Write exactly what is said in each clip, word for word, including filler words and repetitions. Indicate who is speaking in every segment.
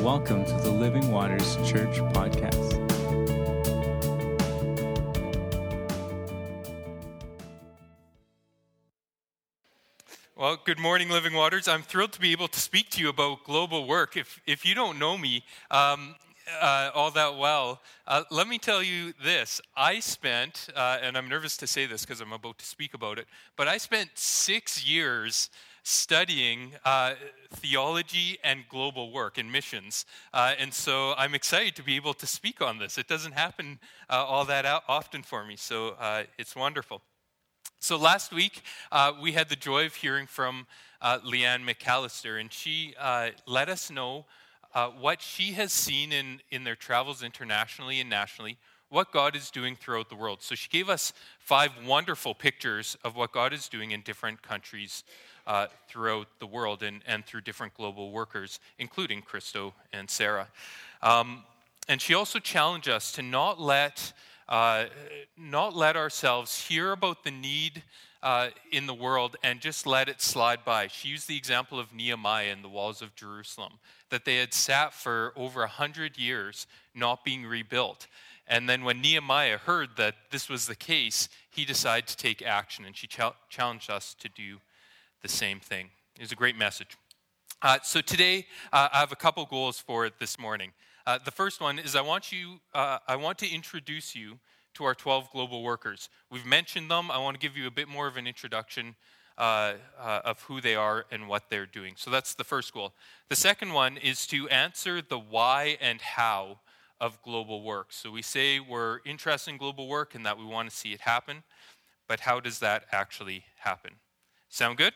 Speaker 1: Welcome to the Living Waters Church podcast.
Speaker 2: Well, good morning, Living Waters. I'm thrilled to be able to speak to you about global work. If if you don't know me um, uh, all that well, uh, let me tell you this. I spent, uh, and I'm nervous to say this because I'm about to speak about it, but I spent six years studying uh, theology and global work and missions. Uh, and so I'm excited to be able to speak on this. It doesn't happen uh, all that often for me, so uh, it's wonderful. So last week, uh, we had the joy of hearing from uh, Leanne McAllister, and she uh, let us know uh, what she has seen in, in their travels internationally and nationally, what God is doing throughout the world. So she gave us five wonderful pictures of what God is doing in different countries uh, throughout the world and, and through different global workers, including Christo and Sarah. Um, and she also challenged us to not let Uh, not let ourselves hear about the need uh, in the world and just let it slide by. She used the example of Nehemiah and the walls of Jerusalem, that they had sat for over a hundred years not being rebuilt. And then when Nehemiah heard that this was the case, he decided to take action, and she ch- challenged us to do the same thing. It was a great message. Uh, so today, uh, I have a couple goals for it this morning. Uh, the first one is I want you. Uh, I want to introduce you to our twelve global workers. We've mentioned them. I want to give you a bit more of an introduction uh, uh, of who they are and what they're doing. So that's the first goal. The second one is to answer the why and how of global work. So we say we're interested in global work and that we want to see it happen, but how does that actually happen? Sound good?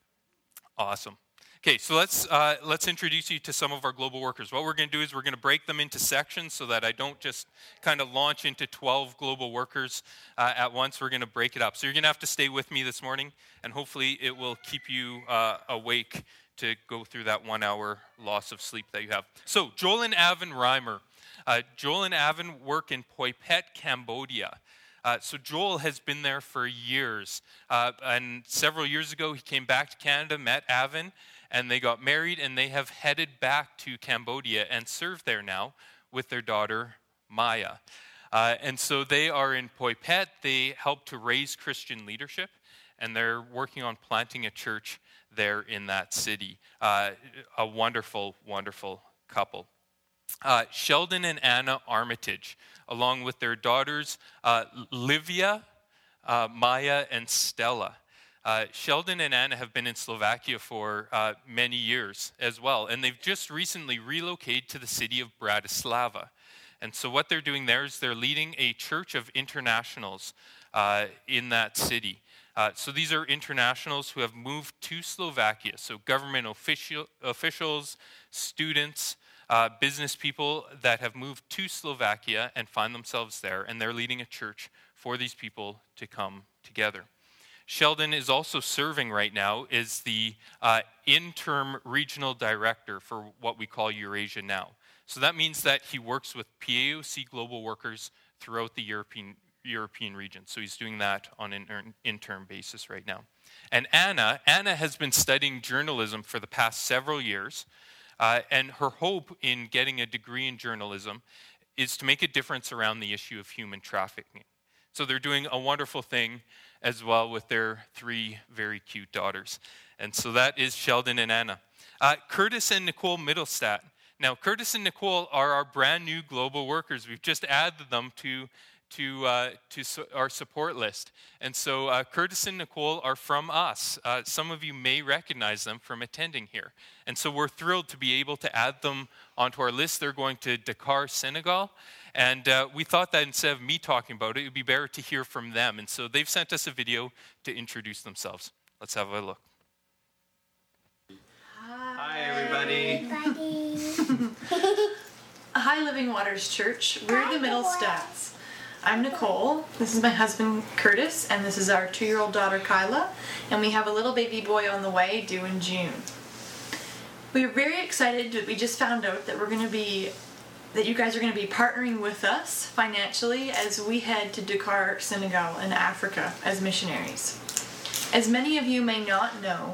Speaker 2: Awesome. Okay, so let's uh, let's introduce you to some of our global workers. What we're going to do is we're going to break them into sections so that I don't just kind of launch into twelve global workers uh, at once. We're going to break it up. So you're going to have to stay with me this morning, and hopefully it will keep you uh, awake to go through that one-hour loss of sleep that you have. So Joel and Avin Reimer. Uh, Joel and Avin work in Phoi Phet, Cambodia. Uh, so Joel has been there for years, uh, and several years ago he came back to Canada, met Avin, and they got married, and they have headed back to Cambodia and serve there now with their daughter, Maya. Uh, and so they are in Phoi Phet. They help to raise Christian leadership, and they're working on planting a church there in that city. Uh, a wonderful, wonderful couple. Uh, Sheldon and Anna Armitage, along with their daughters, uh, Livia, uh, Maya, and Stella. Uh, Sheldon and Anna have been in Slovakia for uh, many years as well, and they've just recently relocated to the city of Bratislava. And so what they're doing there is they're leading a church of internationals uh, in that city. Uh, so these are internationals who have moved to Slovakia, so government official, officials, students, uh, business people that have moved to Slovakia and find themselves there, and they're leading a church for these people to come together. Sheldon is also serving right now as the uh, interim regional director for what we call Eurasia Now. So that means that he works with P A O C global workers throughout the European European region. So he's doing that on an interim basis right now. And Anna, Anna has been studying journalism for the past several years, uh, and her hope in getting a degree in journalism is to make a difference around the issue of human trafficking. So they're doing a wonderful thing as well with their three very cute daughters. And so that is Sheldon and Anna. Uh, Curtis and Nicole Middlestat. Now, Curtis and Nicole are our brand new global workers. We've just added them to to uh, to so our support list. And so uh, Curtis and Nicole are from us. Uh, some of you may recognize them from attending here. And so we're thrilled to be able to add them onto our list. They're going to Dakar, Senegal. And uh, we thought that instead of me talking about it, it would be better to hear from them. And so they've sent us a video to introduce themselves. Let's have a look.
Speaker 3: Hi, everybody.
Speaker 4: Hi, Living Waters Church. We're the Middlestats. I'm Nicole. This is my husband, Curtis, and this is our two-year-old daughter, Kyla. And we have a little baby boy on the way, due in June. We're very excited that we just found out that we're going to be that you guys are going to be partnering with us financially as we head to Dakar, Senegal, in Africa as missionaries. As many of you may not know,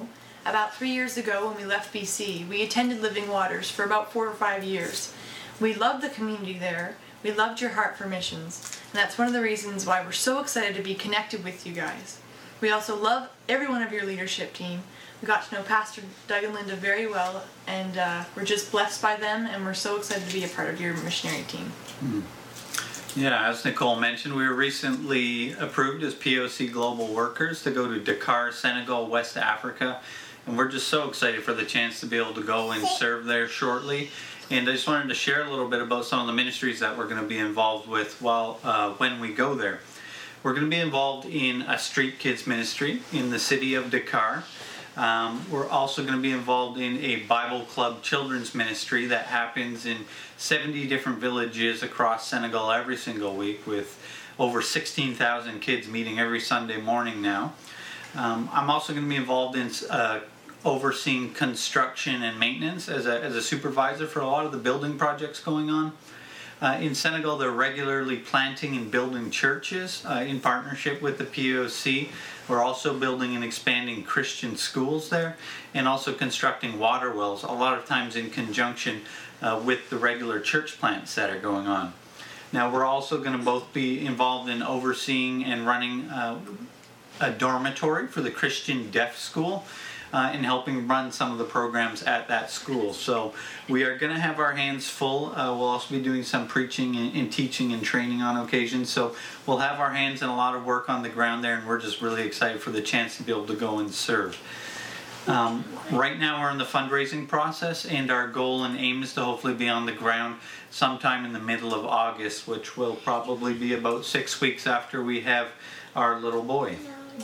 Speaker 4: About three years ago when we left B C, we attended Living Waters for about four or five years. We loved the community there. We loved your heart for missions. And that's one of the reasons why we're so excited to be connected with you guys. We also love every one of your leadership team. We got to know Pastor Doug and Linda very well, and uh, we're just blessed by them, and we're so excited to be a part of your missionary team.
Speaker 5: Mm. Yeah, as Nicole mentioned, we were recently approved as P O C Global Workers to go to Dakar, Senegal, West Africa, and we're just so excited for the chance to be able to go and serve there shortly. And I just wanted to share a little bit about some of the ministries that we're going to be involved with while uh, when we go there. We're going to be involved in a street kids ministry in the city of Dakar. Um, we're also going to be involved in a Bible Club children's ministry that happens in seventy different villages across Senegal every single week, with over sixteen thousand kids meeting every Sunday morning now. Um, I'm also going to be involved in uh, overseeing construction and maintenance as a, as a supervisor for a lot of the building projects going on. Uh, in Senegal, they're regularly planting and building churches uh, in partnership with the P O C. We're also building and expanding Christian schools there, and also constructing water wells, a lot of times in conjunction uh, with the regular church plants that are going on. Now, we're also going to both be involved in overseeing and running uh, a dormitory for the Christian Deaf School, Uh, and helping run some of the programs at that school. So we are going to have our hands full. Uh, we'll also be doing some preaching and, and teaching and training on occasion. So we'll have our hands in a lot of work on the ground there, and we're just really excited for the chance to be able to go and serve. Um, right now we're in the fundraising process, and our goal and aim is to hopefully be on the ground sometime in the middle of August, which will probably be about six weeks after we have our little boy.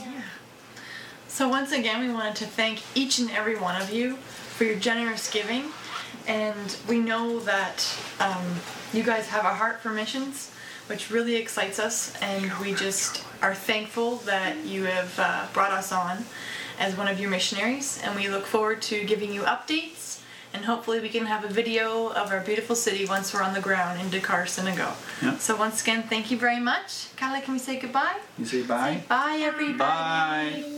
Speaker 4: So once again, we wanted to thank each and every one of you for your generous giving, and we know that um, you guys have a heart for missions, which really excites us, and we just are thankful that you have uh, brought us on as one of your missionaries, and we look forward to giving you updates, and hopefully we can have a video of our beautiful city once we're on the ground in Dakar, Senegal.
Speaker 5: Yep.
Speaker 4: So once again, thank you very much. Kyla, can we say goodbye?
Speaker 5: You say bye?
Speaker 4: Say bye, everybody.
Speaker 5: Bye.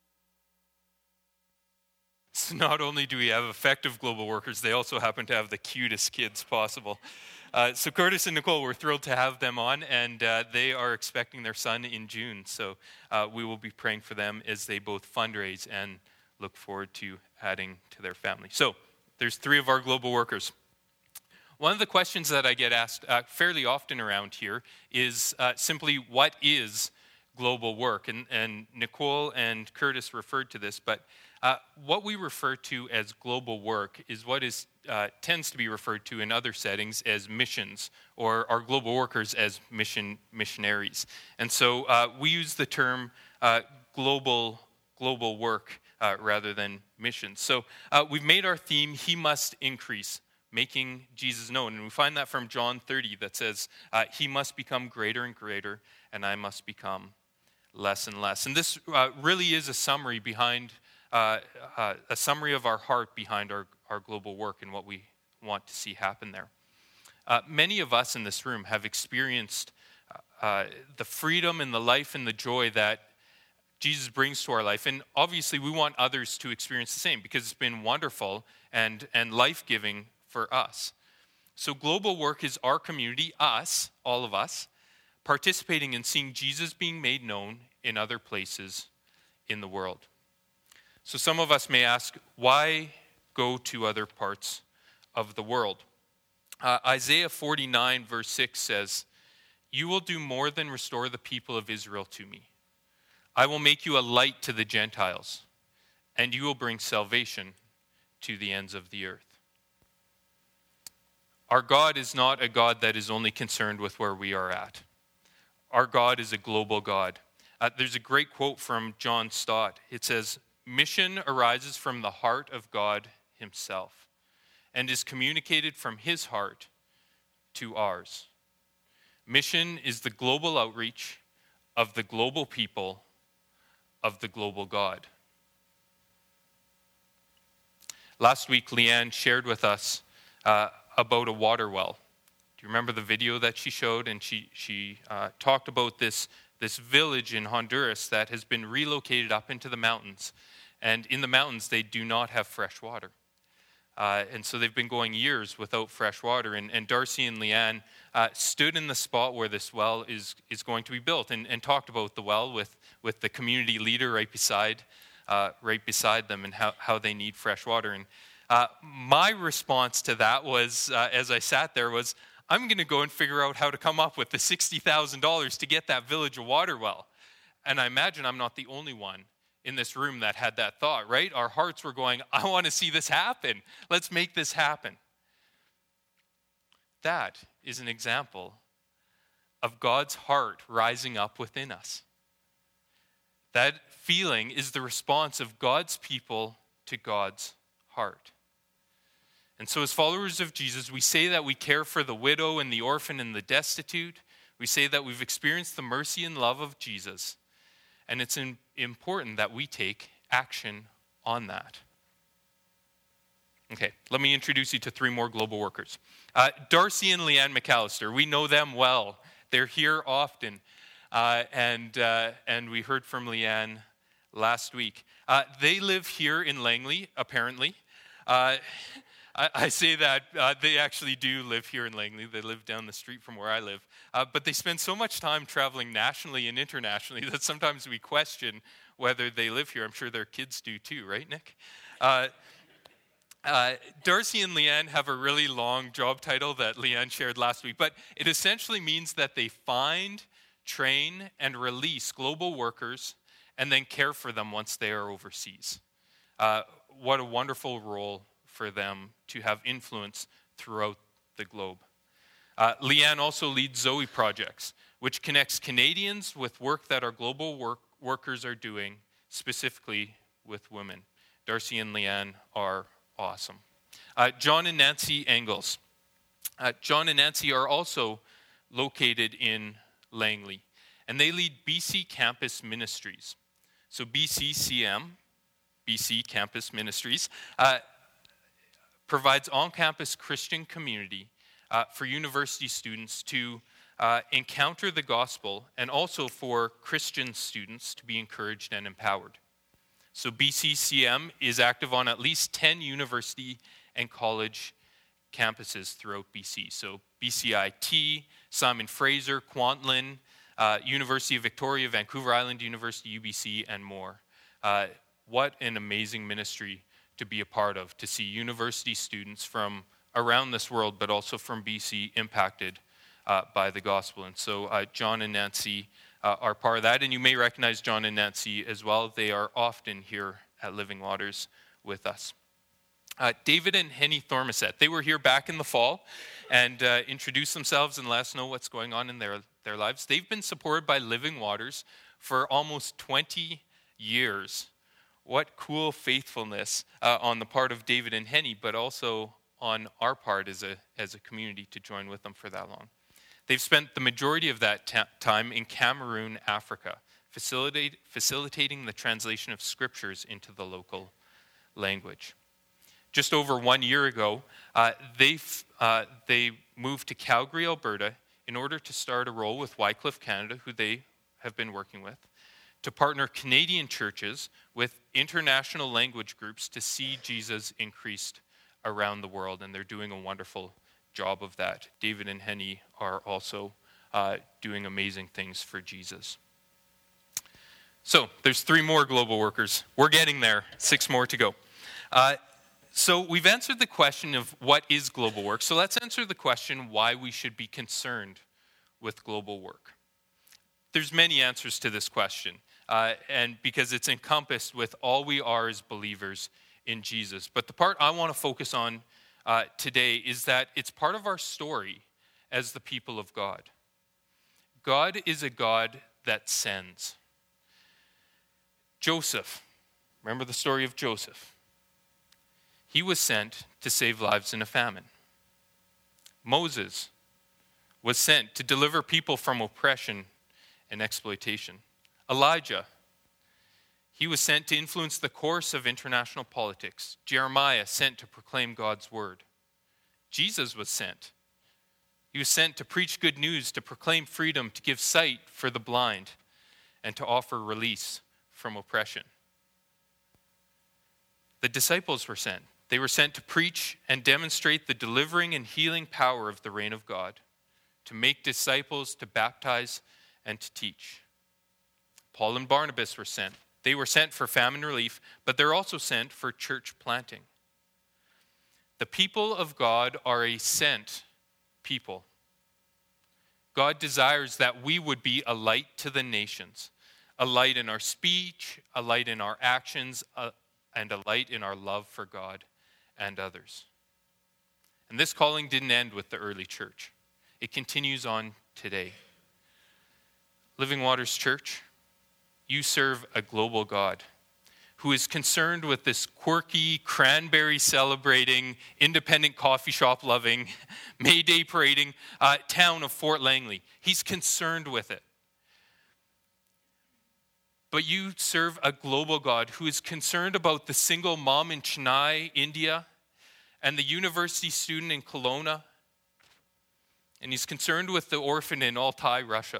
Speaker 2: So not only do we have effective global workers, they also happen to have the cutest kids possible. Uh, so Curtis and Nicole, we're thrilled to have them on, and uh, they are expecting their son in June. So uh, we will be praying for them as they both fundraise and look forward to adding to their family. So there's three of our global workers. One of the questions that I get asked uh, fairly often around here is uh, simply, what is global work? And, and Nicole and Curtis referred to this, but Uh, what we refer to as global work is what is uh, tends to be referred to in other settings as missions, or our global workers as mission missionaries. And so uh, we use the term uh, global global work uh, rather than missions. So uh, we've made our theme, He Must Increase, making Jesus known. And we find that from John thirty that says, uh, He must become greater and greater, and I must become less and less. And this uh, really is a summary behind Uh, uh, a summary of our heart behind our, our global work and what we want to see happen there. Uh, many of us in this room have experienced uh, uh, the freedom and the life and the joy that Jesus brings to our life. And obviously we want others to experience the same, because it's been wonderful and, and life-giving for us. So global work is our community, us, all of us, participating in seeing Jesus being made known in other places in the world. So some of us may ask, why go to other parts of the world? Uh, Isaiah forty-nine verse six says, You will do more than restore the people of Israel to me. I will make you a light to the Gentiles, and you will bring salvation to the ends of the earth. Our God is not a God that is only concerned with where we are at. Our God is a global God. Uh, there's a great quote from John Stott. It says, Mission arises from the heart of God himself and is communicated from his heart to ours. Mission is the global outreach of the global people of the global God. Last week, Leanne shared with us uh, about a water well. Do you remember the video that she showed? And she, she uh, talked about this, this village in Honduras that has been relocated up into the mountains. And in the mountains, they do not have fresh water. Uh, and so they've been going years without fresh water. And, and Darcy and Leanne uh, stood in the spot where this well is, is going to be built and, and talked about the well with, with the community leader right beside uh, right beside them and how, how they need fresh water. And uh, my response to that was, uh, as I sat there, was, I'm going to go and figure out how to come up with the sixty thousand dollars to get that village a water well. And I imagine I'm not the only one in this room that had that thought, right? Our hearts were going, I want to see this happen. Let's make this happen. That is an example of God's heart rising up within us. That feeling is the response of God's people to God's heart. And so as followers of Jesus, we say that we care for the widow and the orphan and the destitute. We say that we've experienced the mercy and love of Jesus. And it's in, important that we take action on that. Okay, let me introduce you to three more global workers. Uh, Darcy and Leanne McAllister, we know them well. They're here often. Uh, and, uh, and we heard from Leanne last week. Uh, they live here in Langley, apparently. Uh, I, I say that uh, they actually do live here in Langley. They live down the street from where I live. Uh, but they spend so much time traveling nationally and internationally that sometimes we question whether they live here. I'm sure their kids do too, right, Nick? Uh, uh, Darcy and Leanne have a really long job title that Leanne shared last week, but it essentially means that they find, train, and release global workers and then care for them once they are overseas. Uh, what a wonderful role for them to have influence throughout the globe. Uh, Leanne also leads Zoe Projects, which connects Canadians with work that our global work workers are doing, specifically with women. Darcy and Leanne are awesome. Uh, John and Nancy Engels. Uh, John and Nancy are also located in Langley, and they lead B C Campus Ministries. So B C C M, B C Campus Ministries, uh, provides on-campus Christian community uh, for university students to uh, encounter the gospel and also for Christian students to be encouraged and empowered. So B C C M is active on at least ten university and college campuses throughout B C. So B C I T, Simon Fraser, Kwantlen, uh, University of Victoria, Vancouver Island University, U B C, and more. Uh, what an amazing ministry to be a part of, to see university students from around this world, but also from B C, impacted uh, by the gospel. And so uh, John and Nancy uh, are part of that, and you may recognize John and Nancy as well. They are often here at Living Waters with us. Uh, David and Henny Thormaset, they were here back in the fall and uh, introduced themselves and let us know what's going on in their, their lives. They've been supported by Living Waters for almost twenty years. What cool faithfulness uh, on the part of David and Henny, but also on our part as a as a community to join with them for that long. They've spent the majority of that ta- time in Cameroon, Africa, facilitate, facilitating the translation of scriptures into the local language. Just over one year ago, uh, they uh, they moved to Calgary, Alberta, in order to start a role with Wycliffe Canada, who they have been working with, to partner Canadian churches with international language groups to see Jesus increased around the world, and they're doing a wonderful job of that. David and Henny are also uh, doing amazing things for Jesus. So there's three more global workers. We're getting there. Six more to go. Uh, so we've answered the question of what is global work. So let's answer the question why we should be concerned with global work. There's many answers to this question. Uh, and because it's encompassed with all we are as believers in Jesus. But the part I want to focus on uh, today is that it's part of our story as the people of God. God is a God that sends. Joseph, remember the story of Joseph? He was sent to save lives in a famine. Moses was sent to deliver people from oppression and exploitation. Elijah, he was sent to influence the course of international politics. Jeremiah, sent to proclaim God's word. Jesus was sent. He was sent to preach good news, to proclaim freedom, to give sight for the blind, and to offer release from oppression. The disciples were sent. They were sent to preach and demonstrate the delivering and healing power of the reign of God, to make disciples, to baptize, and to teach. Paul and Barnabas were sent. They were sent for famine relief, but they're also sent for church planting. The people of God are a sent people. God desires that we would be a light to the nations, a light in our speech, a light in our actions, a, and a light in our love for God and others. And this calling didn't end with the early church. It continues on today. Living Waters Church, you serve a global God who is concerned with this quirky, cranberry celebrating, independent coffee shop loving, May Day parading uh, town of Fort Langley. He's concerned with it. But you serve a global God who is concerned about the single mom in Chennai, India, and the university student in Kelowna. And he's concerned with the orphan in Altai, Russia.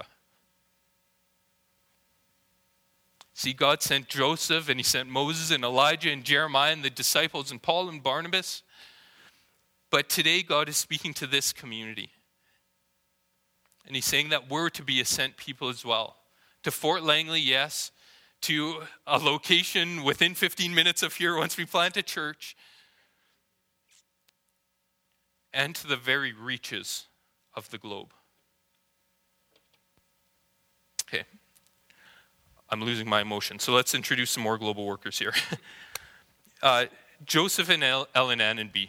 Speaker 2: See, God sent Joseph, and he sent Moses and Elijah and Jeremiah and the disciples and Paul and Barnabas. But today, God is speaking to this community. And he's saying that we're to be a sent people as well. To Fort Langley, yes. To a location within fifteen minutes of here once we plant a church. And to the very reaches of the globe. Okay. I'm losing my emotion. So let's introduce some more global workers here. uh, Joseph and El- Ellen Annenby.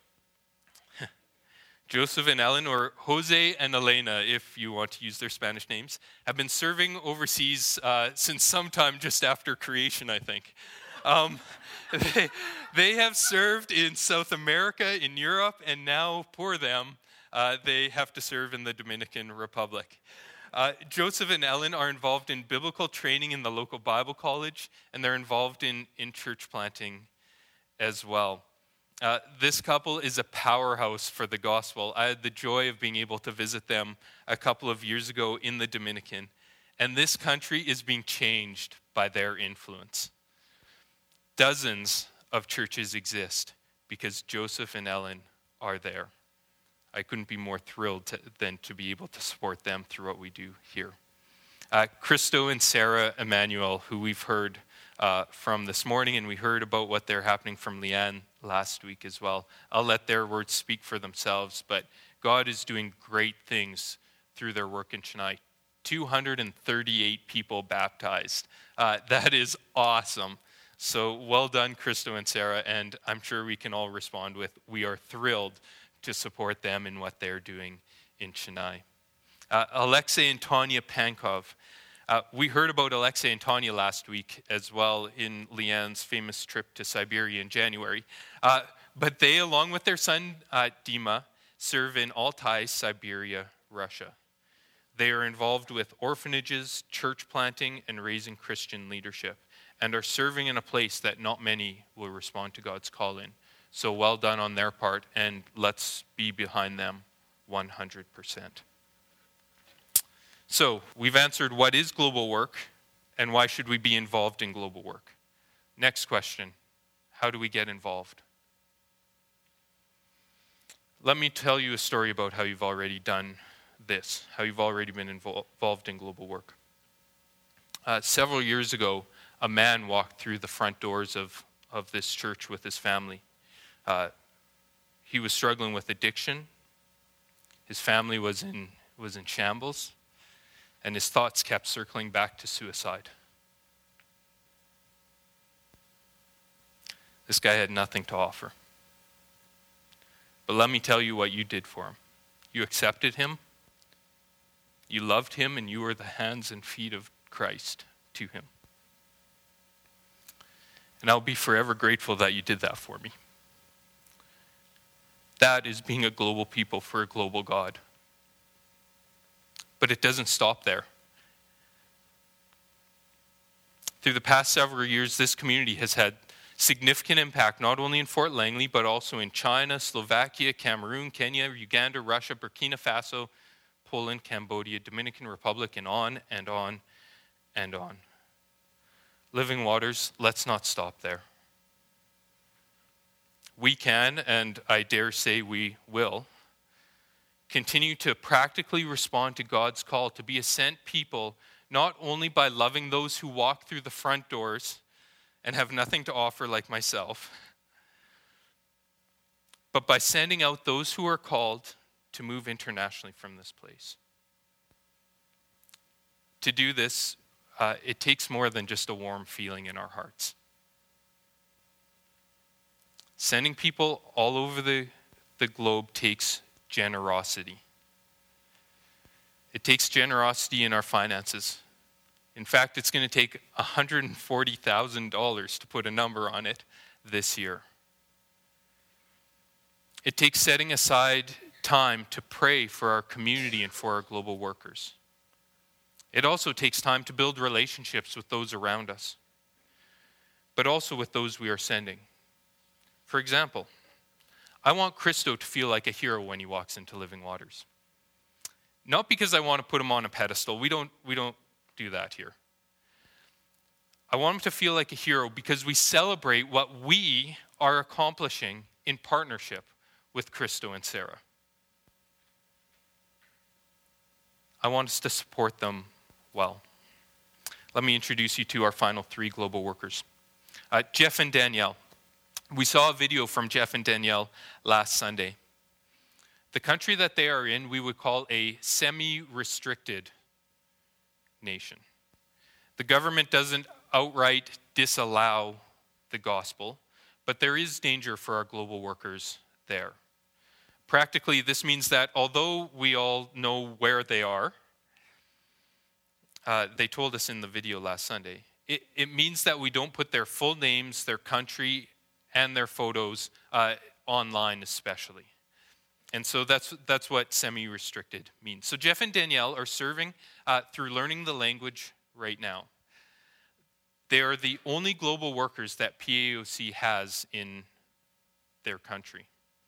Speaker 2: Joseph and Ellen, or Jose and Elena, if you want to use their Spanish names, have been serving overseas uh, since sometime just after creation, I think. Um, they, they have served in South America, in Europe, and now, poor them, uh, they have to serve in the Dominican Republic. Uh, Joseph and Ellen are involved in biblical training in the local Bible college, and they're involved in, in church planting as well. Uh, this couple is a powerhouse for the gospel. I had the joy of being able to visit them a couple of years ago in the Dominican, and this country is being changed by their influence. Dozens of churches exist because Joseph and Ellen are there. I couldn't be more thrilled to, than to be able to support them through what we do here. Uh, Christo and Sarah Emmanuel, who we've heard uh, from this morning, and we heard about what they're happening from Leanne last week as well. I'll let their words speak for themselves, but God is doing great things through their work in Chennai. two hundred thirty-eight people baptized. Uh, that is awesome. So well done, Christo and Sarah, and I'm sure we can all respond with, we are thrilled to support them in what they're doing in Chennai. Uh, Alexei and Tanya Pankov. Uh, we heard about Alexei and Tanya last week as well in Leanne's famous trip to Siberia in January. Uh, but they, along with their son uh, Dima, serve in Altai, Siberia, Russia. They are involved with orphanages, church planting, and raising Christian leadership, and are serving in a place that not many will respond to God's call in. So well done on their part, and let's be behind them one hundred percent. So we've answered what is global work, and why should we be involved in global work. Next question, how do we get involved? Let me tell you a story about how you've already done this, how you've already been invol- involved in global work. Uh, several years ago, a man walked through the front doors of, of this church with his family. Uh, he was struggling with addiction. His family was in was in shambles, and his thoughts kept circling back to suicide. This guy had nothing to offer. But let me tell you what you did for him. You accepted him, you loved him, and you were the hands and feet of Christ to him. And I'll be forever grateful that you did that for me. That is being a global people for a global God. But it doesn't stop there. Through the past several years, this community has had significant impact, not only in Fort Langley, but also in China, Slovakia, Cameroon, Kenya, Uganda, Russia, Burkina Faso, Poland, Cambodia, Dominican Republic, and on and on and on. Living Waters, let's not stop there. we can, and I dare say we will, continue to practically respond to God's call to be a sent people, not only by loving those who walk through the front doors and have nothing to offer like myself, but by sending out those who are called to move internationally from this place. To do this, uh, it takes more than just a warm feeling in our hearts. Sending people all over the, the globe takes generosity. It takes generosity in our finances. In fact, it's going to take one hundred forty thousand dollars to put a number on it this year. It takes setting aside time to pray for our community and for our global workers. It also takes time to build relationships with those around us, but also with those we are sending. For example, I want Christo to feel like a hero when he walks into Living Waters. Not because I want to put him on a pedestal. We don't, we don't do that here. I want him to feel like a hero because we celebrate what we are accomplishing in partnership with Christo and Sarah. I want us to support them well. Let me introduce you to our final three global workers. Uh, Jeff and Danielle. We saw a video from Jeff and Danielle last Sunday. The country that they are in, we would call a semi-restricted nation. The government doesn't outright disallow the gospel, but there is danger for our global workers there. Practically, this means that although we all know where they are, uh, they told us in the video last Sunday, it, it means that we don't put their full names, their country, and their photos uh, online especially. And so that's that's what semi-restricted means. So Jeff and Danielle are serving uh, through learning the language right now. They are the only global workers that P A O C has in their country.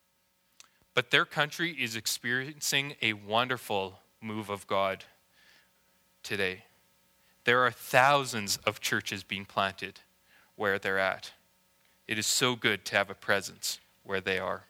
Speaker 2: But their country is experiencing a wonderful move of God today. There are thousands of churches being planted where they're at. It is so good to have a presence where they are.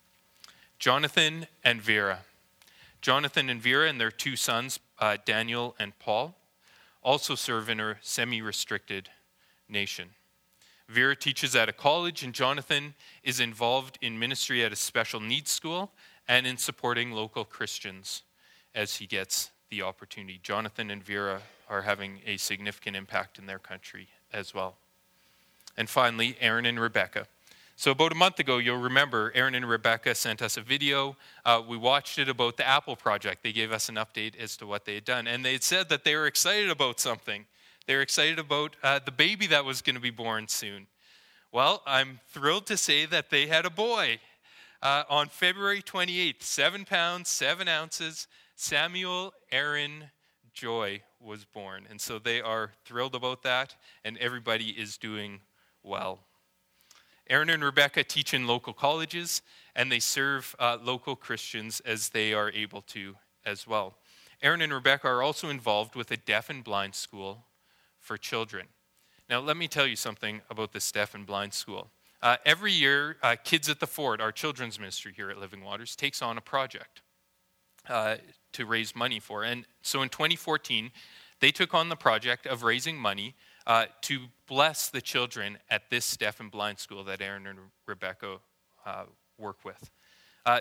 Speaker 2: Jonathan and Vera. Jonathan and Vera and their two sons, uh, Daniel and Paul, also serve in a semi-restricted nation. Vera teaches at a college, and Jonathan is involved in ministry at a special needs school and in supporting local Christians as he gets the opportunity. Jonathan and Vera are having a significant impact in their country as well. And finally, Aaron and Rebecca. So about a month ago, you'll remember, Aaron and Rebecca sent us a video. Uh, we watched it about the Apple project. They gave us an update as to what they had done. And they had said that they were excited about something. They were excited about uh, the baby that was going to be born soon. Well, I'm thrilled to say that they had a boy. Uh, on February twenty-eighth, seven pounds, seven ounces, Samuel Aaron Joy was born. And so they are thrilled about that, and everybody is doing well. Aaron and Rebecca teach in local colleges, and they serve uh, local Christians as they are able to as well. Aaron and Rebecca are also involved with a deaf and blind school for children. Now, let me tell you something about this deaf and blind school. Uh, every year, uh, Kids at the Fort, our children's ministry here at Living Waters, takes on a project uh, to raise money for. And so in twenty fourteen, they took on the project of raising money uh, to bless the children at this deaf and blind school that Aaron and Rebecca uh, work with. Uh,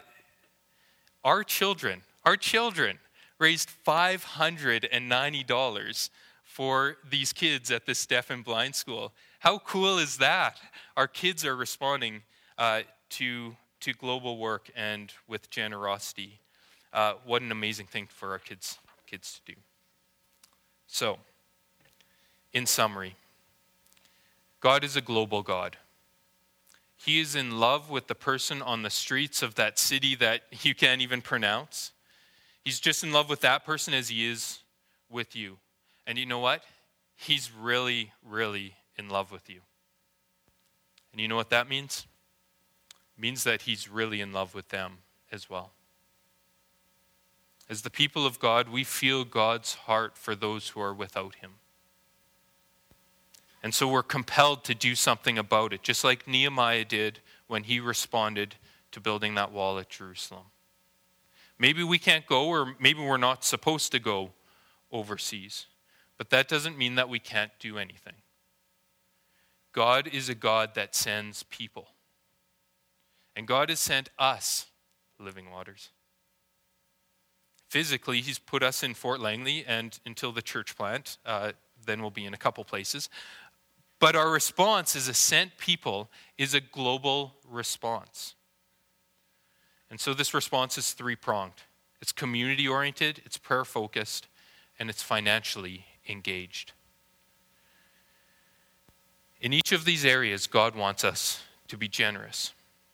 Speaker 2: our children, our children raised five hundred ninety dollars for these kids at this deaf and blind school. How cool is that? Our kids are responding uh, to, to global work and with generosity. Uh, what an amazing thing for our kids, kids to do. So, in summary, God is a global God. He is in love with the person on the streets of that city that you can't even pronounce. He's just in love with that person as he is with you. And you know what? He's really, really in love with you. And you know what that means? It means that he's really in love with them as well. As the people of God, we feel God's heart for those who are without him. And so we're compelled to do something about it, just like Nehemiah did when he responded to building that wall at Jerusalem. Maybe we can't go, or maybe we're not supposed to go overseas, but that doesn't mean that we can't do anything. God is a God that sends people. And God has sent us, Living Waters. Physically, he's put us in Fort Langley, and until the church plant, uh, then we'll be in a couple places. But our response as a sent people is a global response. And so this response is three-pronged. It's community-oriented, it's prayer-focused, and it's financially engaged. In each of these areas, God wants us to be generous.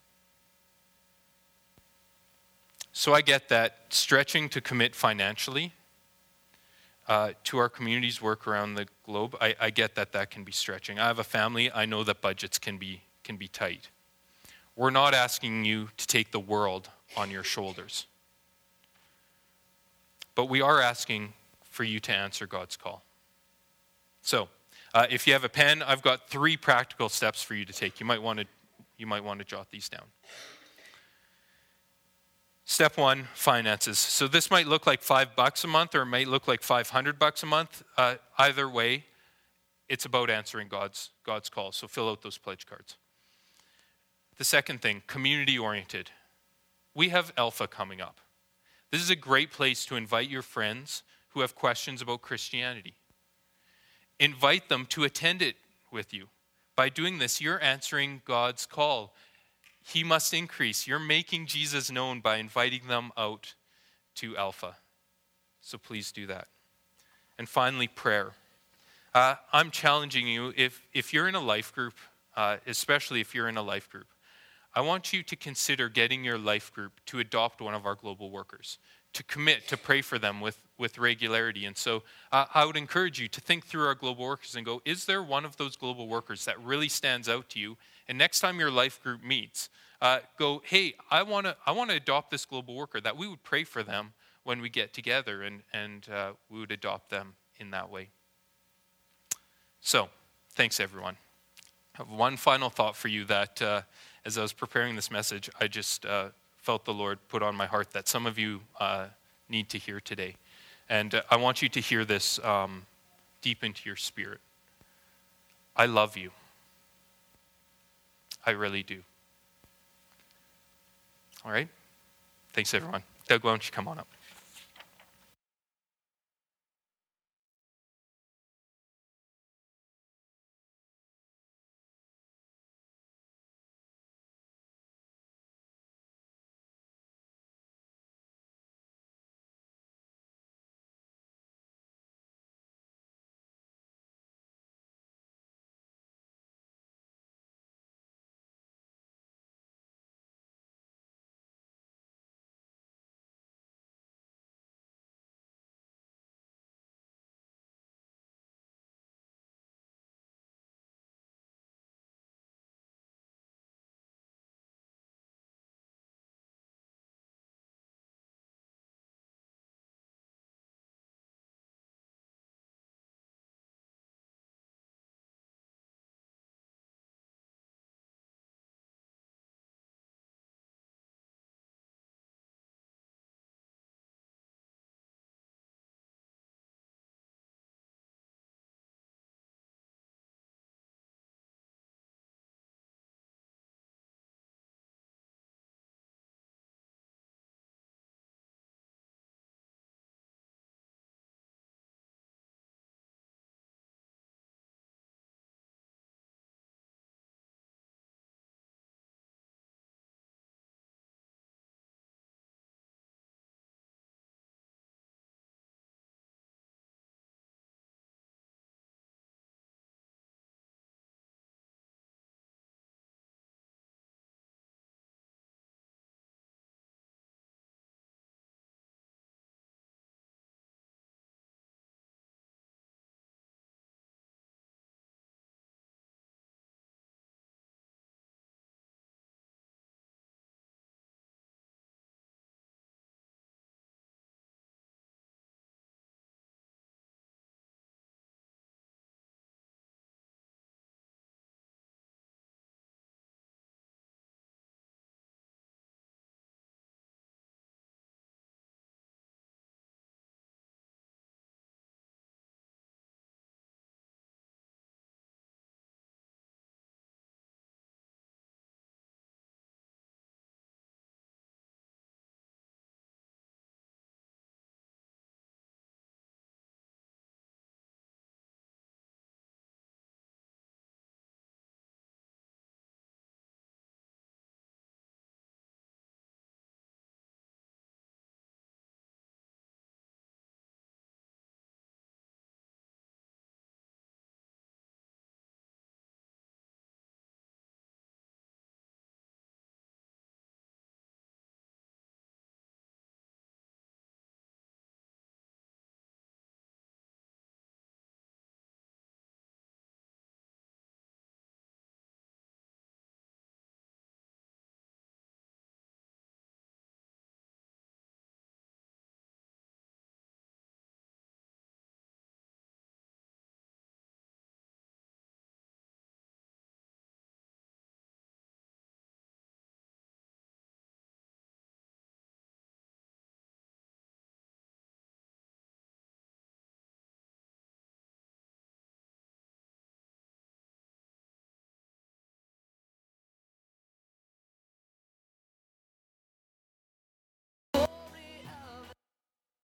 Speaker 2: So I get that stretching to commit financially uh, to our community's work around the globe, I, I get that that can be stretching. I have a family. I know that budgets can be can be tight. We're not asking you to take the world on your shoulders. But we are asking for you to answer God's call. So, uh, if you have a pen, I've got three practical steps for you to take. You might want to you might want to jot these down. Step one, finances. So this might look like five bucks a month, or it might look like five hundred bucks a month. Uh, either way, it's about answering God's God's call. So fill out those pledge cards. The second thing, community-oriented. We have Alpha coming up. This is a great place to invite your friends who have questions about Christianity. Invite them to attend it with you. By doing this, you're answering God's call. He must increase. You're making Jesus known by inviting them out to Alpha. So please do that. And finally, prayer. Uh, I'm challenging you, if, if you're in a life group, uh, especially if you're in a life group, I want you to consider getting your life group to adopt one of our global workers, to commit, to pray for them with, with regularity. And so uh, I would encourage you to think through our global workers and go, is there one of those global workers that really stands out to you? And next time your life group meets, uh, go, hey, I want to I want to adopt this global worker, that we would pray for them when we get together, and, and uh, we would adopt them in that way. So, thanks everyone. I have one final thought for you that uh, as I was preparing this message, I just uh, felt the Lord put on my heart that some of you uh, need to hear today. And uh, I want you to hear this um, deep into your spirit. I love you. I really do. All right? Thanks, everyone. Doug, why don't you come on up?